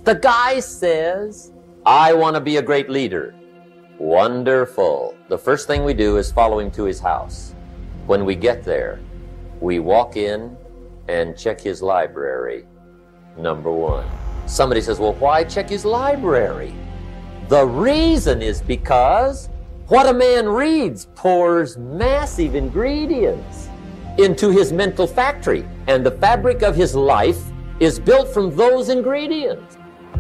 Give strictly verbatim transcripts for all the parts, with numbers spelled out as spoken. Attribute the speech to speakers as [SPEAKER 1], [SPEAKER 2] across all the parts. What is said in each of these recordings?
[SPEAKER 1] The guy says, I want to be a great leader. Wonderful. The first thing we do is follow him to his house. When we get there, we walk in and check his library, number one. Somebody says, well, why check his library? The reason is because what a man reads pours massive ingredients into his mental factory, and the fabric of his life is built from those ingredients.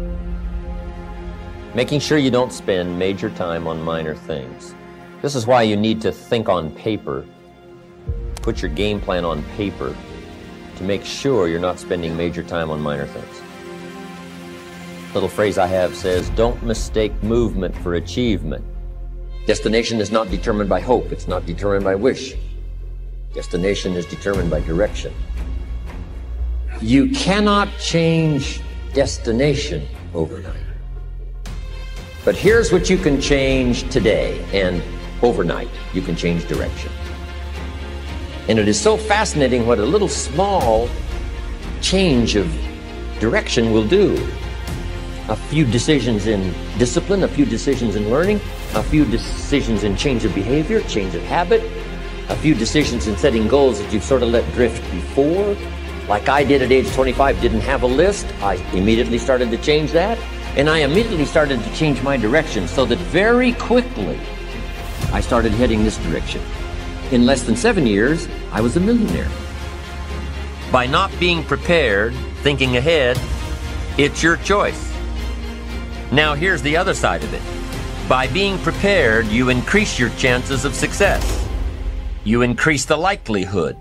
[SPEAKER 1] Making sure you don't spend major time on minor things. This is why you need to think on paper. Put your game plan on paper to make sure you're not spending major time on minor things. Little phrase I have says, don't mistake movement for achievement. Destination is not determined by hope. It's not determined by wish. Destination is determined by direction. You cannot change destination overnight. But here's what you can change today, and overnight you can change direction. And it is so fascinating what a little small change of direction will do. A few decisions in discipline, a few decisions in learning, a few decisions in change of behavior, change of habit, a few decisions in setting goals that you've sort of let drift before. Like I did at age twenty-five, didn't have a list. I immediately started to change that. And I immediately started to change my direction so that very quickly I started heading this direction. In less than seven years, I was a millionaire. By not being prepared, thinking ahead, it's your choice. Now here's the other side of it. By being prepared, you increase your chances of success. You increase the likelihood.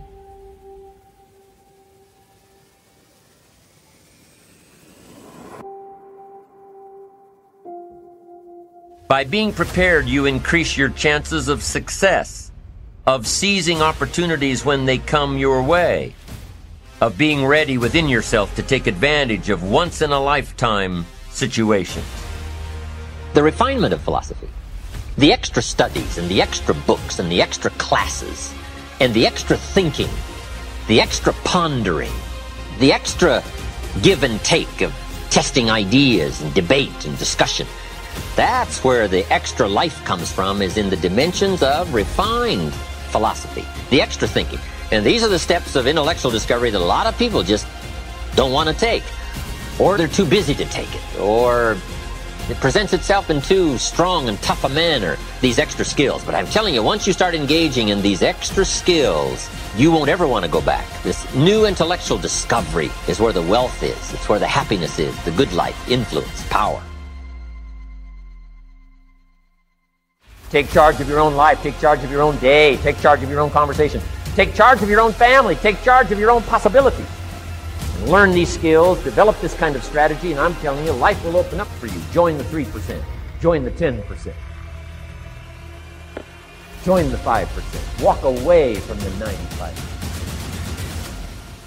[SPEAKER 1] By being prepared, you increase your chances of success, of seizing opportunities when they come your way, of being ready within yourself to take advantage of once-in-a-lifetime situations. The refinement of philosophy, the extra studies and the extra books and the extra classes and the extra thinking, the extra pondering, the extra give and take of testing ideas and debate and discussion. That's where the extra life comes from, is in the dimensions of refined philosophy, the extra thinking. And these are the steps of intellectual discovery that a lot of people just don't want to take, or they're too busy to take it, or it presents itself in too strong and tough a manner, these extra skills. But I'm telling you, once you start engaging in these extra skills, you won't ever want to go back. This new intellectual discovery is where the wealth is. It's where the happiness is, the good life, influence, power. Take charge of your own life. Take charge of your own day. Take charge of your own conversation. Take charge of your own family. Take charge of your own possibilities. And learn these skills. Develop this kind of strategy. And I'm telling you, life will open up for you. Join the three percent. Join the ten percent. Join the five percent. Walk away from the ninety-five percent.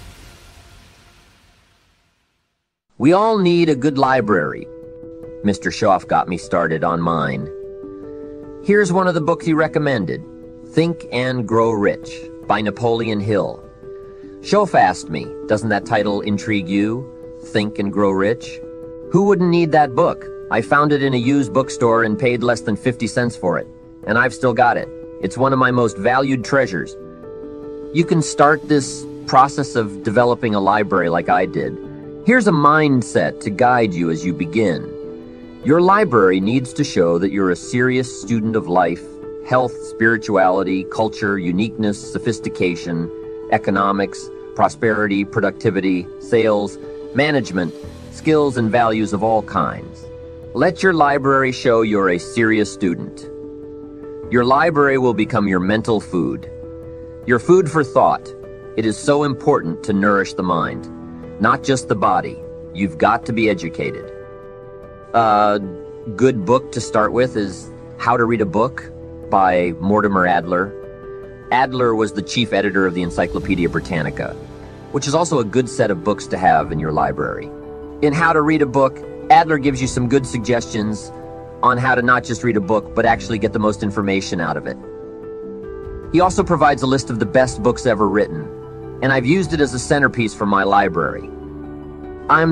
[SPEAKER 1] We all need a good library. Mister Shoff got me started on mine. Here's one of the books he recommended, Think and Grow Rich by Napoleon Hill. Shoff asked me, doesn't that title intrigue you? Think and Grow Rich? Who wouldn't need that book? I found it in a used bookstore and paid less than fifty cents for it, and I've still got it. It's one of my most valued treasures. You can start this process of developing a library like I did. Here's a mindset to guide you as you begin. Your library needs to show that you're a serious student of life, health, spirituality, culture, uniqueness, sophistication, economics, prosperity, productivity, sales, management, skills and values of all kinds. Let your library show you're a serious student. Your library will become your mental food, your food for thought. It is so important to nourish the mind, not just the body. You've got to be educated. A good book to start with is How to Read a Book by Mortimer Adler. Adler was the chief editor of the Encyclopedia Britannica, which is also a good set of books to have in your library. In How to Read a Book, Adler gives you some good suggestions on how to not just read a book, but actually get the most information out of it. He also provides a list of the best books ever written, and I've used it as a centerpiece for my library. I'm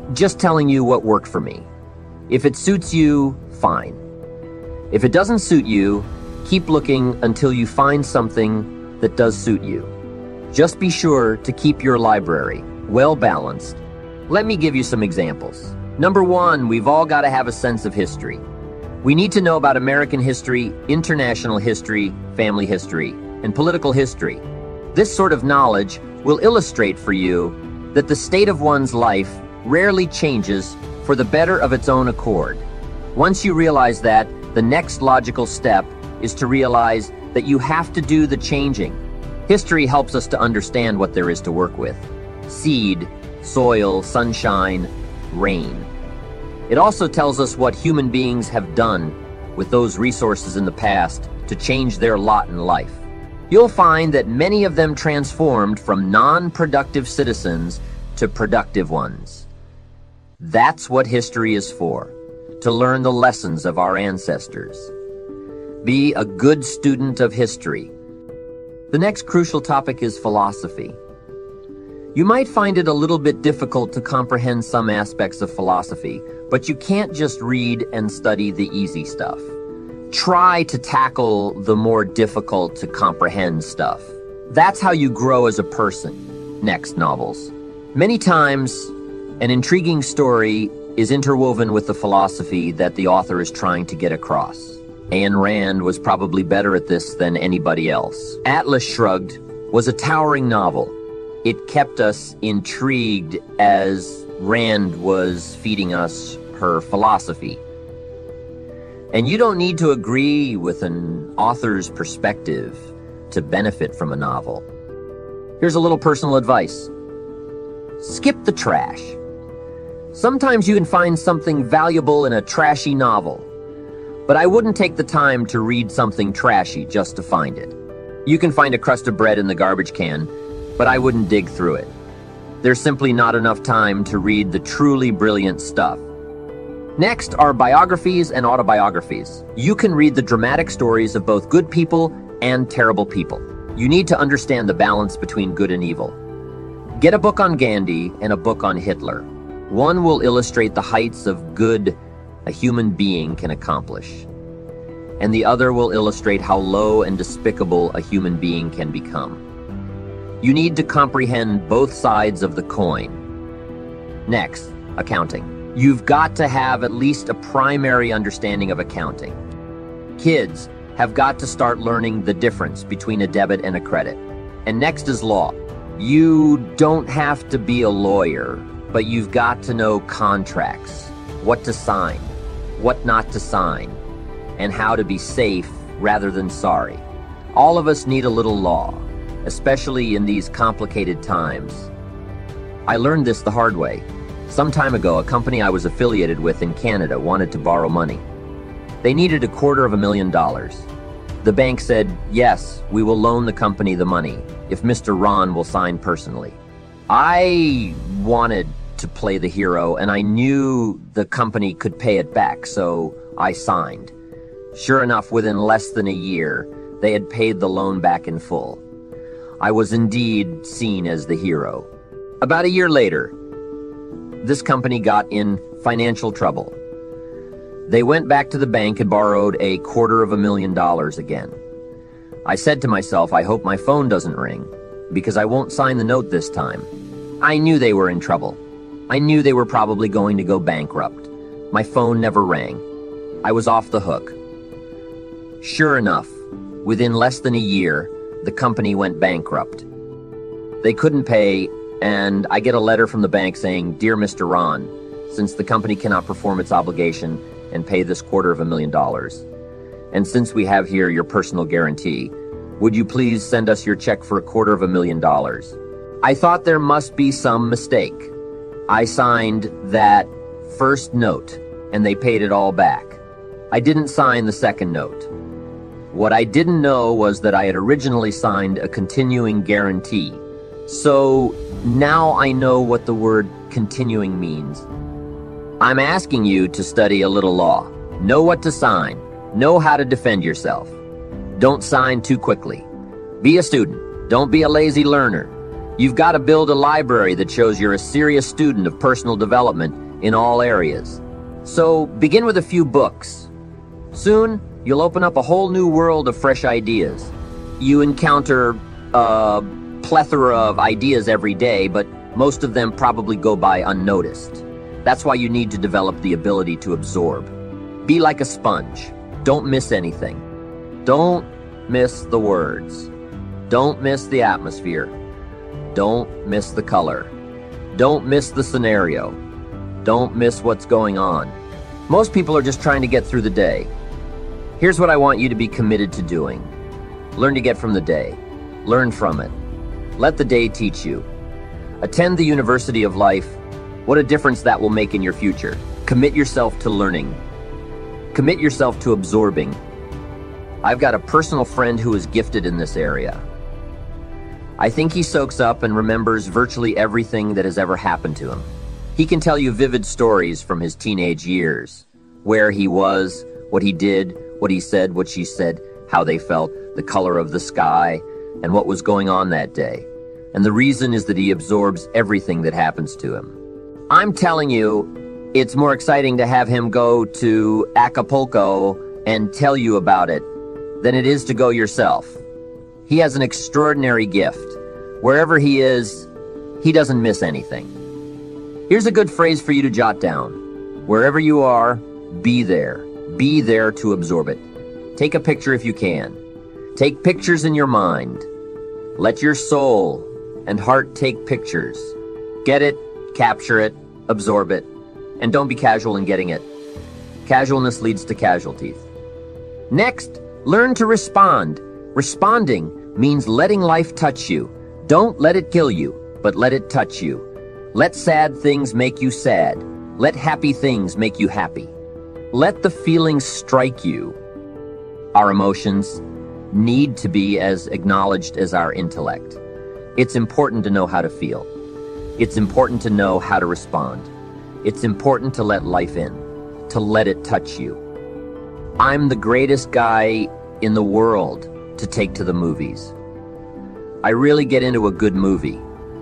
[SPEAKER 1] Just telling you what worked for me. If it suits you, fine. If it doesn't suit you, keep looking until you find something that does suit you. Just be sure to keep your library well-balanced. Let me give you some examples. Number one, we've all got to have a sense of history. We need to know about American history, international history, family history, and political history. This sort of knowledge will illustrate for you that the state of one's life rarely changes for the better of its own accord. Once you realize that, the next logical step is to realize that you have to do the changing. History helps us to understand what there is to work with. Seed, soil, sunshine, rain. It also tells us what human beings have done with those resources in the past to change their lot in life. You'll find that many of them transformed from non-productive citizens to productive ones. That's what history is for, to learn the lessons of our ancestors. Be a good student of history. The next crucial topic is philosophy. You might find it a little bit difficult to comprehend some aspects of philosophy, but you can't just read and study the easy stuff. Try to tackle the more difficult to comprehend stuff. That's how you grow as a person. Next, novels. Many times, an intriguing story is interwoven with the philosophy that the author is trying to get across. Ayn Rand was probably better at this than anybody else. Atlas Shrugged was a towering novel. It kept us intrigued as Rand was feeding us her philosophy. And you don't need to agree with an author's perspective to benefit from a novel. Here's a little personal advice. Skip the trash. Sometimes you can find something valuable in a trashy novel, but I wouldn't take the time to read something trashy just to find it. You can find a crust of bread in the garbage can, but I wouldn't dig through it. There's simply not enough time to read the truly brilliant stuff. Next are biographies and autobiographies. You can read the dramatic stories of both good people and terrible people. You need to understand the balance between good and evil. Get a book on Gandhi and a book on Hitler. One will illustrate the heights of good a human being can accomplish, and the other will illustrate how low and despicable a human being can become. You need to comprehend both sides of the coin. Next, accounting. You've got to have at least a primary understanding of accounting. Kids have got to start learning the difference between a debit and a credit. And next is law. You don't have to be a lawyer, but you've got to know contracts, what to sign, what not to sign, and how to be safe rather than sorry. All of us need a little law, especially in these complicated times. I learned this the hard way. Some time ago, a company I was affiliated with in Canada wanted to borrow money. They needed a quarter of a million dollars. The bank said, yes, we will loan the company the money if Mister Ron will sign personally. I wanted to play the hero, and I knew the company could pay it back, so I signed. Sure enough, within less than a year, they had paid the loan back in full. I was indeed seen as the hero. About a year later, this company got in financial trouble. They went back to the bank and borrowed a quarter of a million dollars again. I said to myself, I hope my phone doesn't ring, because I won't sign the note this time. I knew they were in trouble. I knew they were probably going to go bankrupt. My phone never rang. I was off the hook. Sure enough, within less than a year, the company went bankrupt. They couldn't pay, and I get a letter from the bank saying, Dear Mister Ron, since the company cannot perform its obligation and pay this quarter of a million dollars, and since we have here your personal guarantee, would you please send us your check for a quarter of a million dollars? I thought there must be some mistake. I signed that first note, and they paid it all back. I didn't sign the second note. What I didn't know was that I had originally signed a continuing guarantee. So now I know what the word continuing means. I'm asking you to study a little law. Know what to sign. Know how to defend yourself. Don't sign too quickly. Be a student. Don't be a lazy learner. You've got to build a library that shows you're a serious student of personal development in all areas. So begin with a few books. Soon, you'll open up a whole new world of fresh ideas. You encounter a plethora of ideas every day, but most of them probably go by unnoticed. That's why you need to develop the ability to absorb. Be like a sponge. Don't miss anything. Don't miss the words. Don't miss the atmosphere. Don't miss the color. Don't miss the scenario. Don't miss what's going on. Most people are just trying to get through the day. Here's what I want you to be committed to doing. Learn to get from the day. Learn from it. Let the day teach you. Attend the University of Life. What a difference that will make in your future. Commit yourself to learning. Commit yourself to absorbing. I've got a personal friend who is gifted in this area. I think he soaks up and remembers virtually everything that has ever happened to him. He can tell you vivid stories from his teenage years. Where he was, what he did, what he said, what she said, how they felt, the color of the sky, and what was going on that day. And the reason is that he absorbs everything that happens to him. I'm telling you, it's more exciting to have him go to Acapulco and tell you about it than it is to go yourself. He has an extraordinary gift. Wherever he is, he doesn't miss anything. Here's a good phrase for you to jot down. Wherever you are, be there. Be there to absorb it. Take a picture if you can. Take pictures in your mind. Let your soul and heart take pictures. Get it, capture it, absorb it, and don't be casual in getting it. Casualness leads to casualties. Next, learn to respond. Responding means letting life touch you. Don't let it kill you, but let it touch you. Let sad things make you sad. Let happy things make you happy. Let the feelings strike you. Our emotions need to be as acknowledged as our intellect. It's important to know how to feel. It's important to know how to respond. It's important to let life in, to let it touch you. I'm the greatest guy in the world to take to the movies. I really get into a good movie.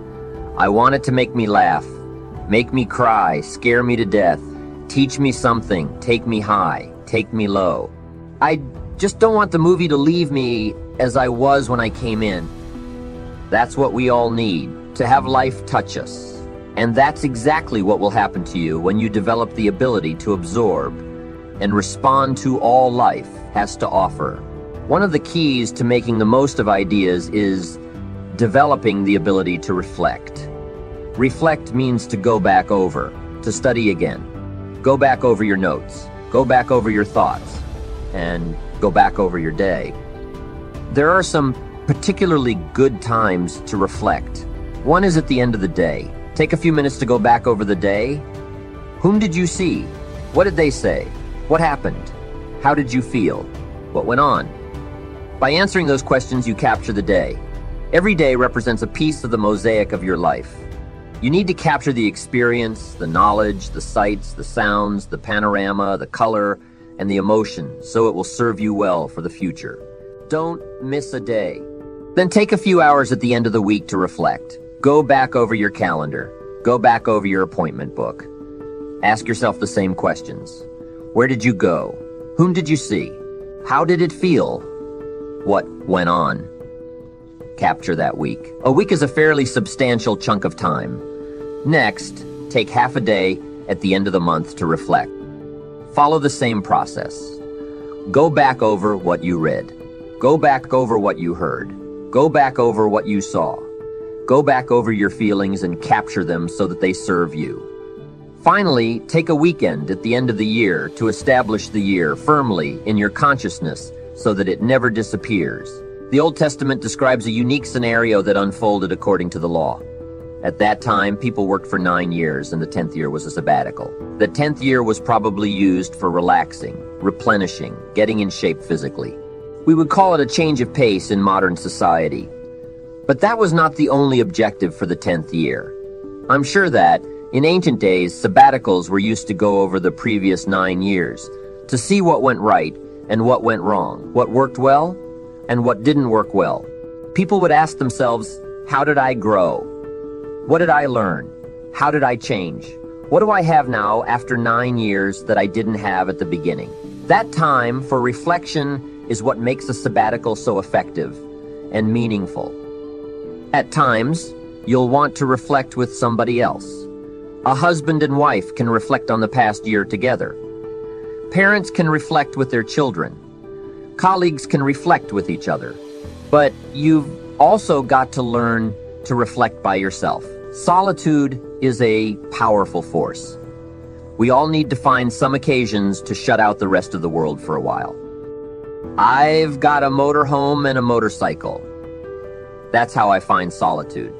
[SPEAKER 1] I want it to make me laugh, make me cry, scare me to death, teach me something, take me high, take me low. I just don't want the movie to leave me as I was when I came in. That's what we all need, to have life touch us. And that's exactly what will happen to you when you develop the ability to absorb and respond to all life has to offer. One of the keys to making the most of ideas is developing the ability to reflect. Reflect means to go back over, to study again. Go back over your notes, go back over your thoughts, and go back over your day. There are some particularly good times to reflect. One is at the end of the day. Take a few minutes to go back over the day. Whom did you see? What did they say? What happened? How did you feel? What went on? By answering those questions, you capture the day. Every day represents a piece of the mosaic of your life. You need to capture the experience, the knowledge, the sights, the sounds, the panorama, the color, and the emotion, so it will serve you well for the future. Don't miss a day. Then take a few hours at the end of the week to reflect. Go back over your calendar. Go back over your appointment book. Ask yourself the same questions. Where did you go? Whom did you see? How did it feel? What went on? Capture that week. A week is a fairly substantial chunk of time. Next, take half a day at the end of the month to reflect. Follow the same process. Go back over what you read. Go back over what you heard. Go back over what you saw. Go back over your feelings and capture them so that they serve you. Finally, take a weekend at the end of the year to establish the year firmly in your consciousness so that it never disappears. The Old Testament describes a unique scenario that unfolded according to the law. At that time, people worked for nine years and the tenth year was a sabbatical. The tenth year was probably used for relaxing, replenishing, getting in shape physically. We would call it a change of pace in modern society. But that was not the only objective for the tenth year. I'm sure that, in ancient days, sabbaticals were used to go over the previous nine years, to see what went right and what went wrong, what worked well and what didn't work well. People would ask themselves, How did I grow? What did I learn? How did I change? What do I have now after nine years that I didn't have at the beginning? That time for reflection is what makes a sabbatical so effective and meaningful. At times, you'll want to reflect with somebody else. A husband and wife can reflect on the past year together. Parents can reflect with their children. Colleagues can reflect with each other. But you've also got to learn to reflect by yourself. Solitude is a powerful force. We all need to find some occasions to shut out the rest of the world for a while. I've got a motorhome and a motorcycle. That's how I find solitude.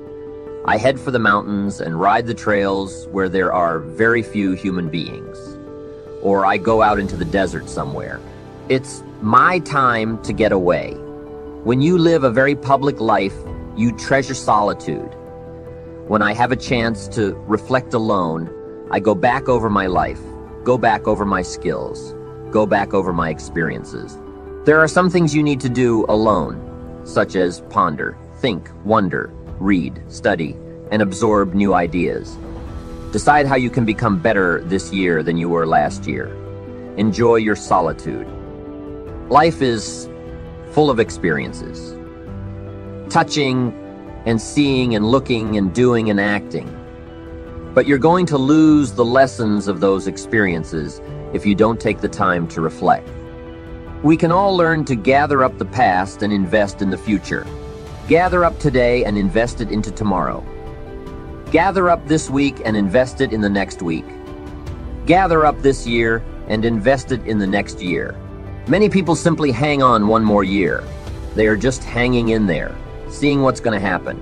[SPEAKER 1] I head for the mountains and ride the trails where there are very few human beings. Or I go out into the desert somewhere. It's my time to get away. When you live a very public life, you treasure solitude. When I have a chance to reflect alone, I go back over my life, go back over my skills, go back over my experiences. There are some things you need to do alone, such as ponder, think, wonder, read, study, and absorb new ideas. Decide how you can become better this year than you were last year. Enjoy your solitude. Life is full of experiences. Touching and seeing and looking and doing and acting. But you're going to lose the lessons of those experiences if you don't take the time to reflect. We can all learn to gather up the past and invest in the future. Gather up today and invest it into tomorrow. Gather up this week and invest it in the next week. Gather up this year and invest it in the next year. Many people simply hang on one more year. They are just hanging in there, seeing what's going to happen.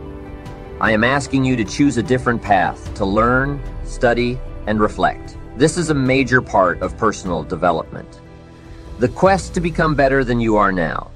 [SPEAKER 1] I am asking you to choose a different path to learn, study, and reflect. This is a major part of personal development. The quest to become better than you are now.